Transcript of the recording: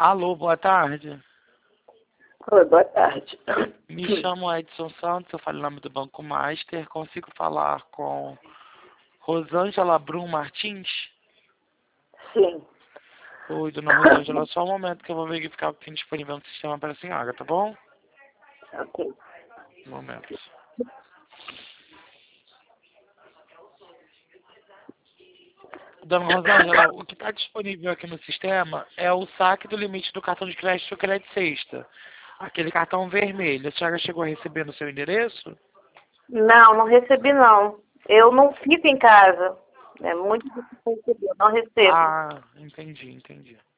Alô, boa tarde. Oi, boa tarde. Me chamo Edson Santos, eu falo em nome do Banco Master. Consigo falar com Rosângela Brum Martins? Sim. Oi, dona Rosângela, só um momento que eu vou verificar o que tem disponível no sistema para a senhora, tá bom? Ok. Um momento. Dona Rosângela, o que está disponível aqui no sistema é o saque do limite do cartão de crédito Crédito Sexta. Aquele cartão vermelho. A senhora chegou a receber no seu endereço? Não, não recebi não. Eu não fico em casa. É muito difícil receber, eu não recebo. Ah, entendi.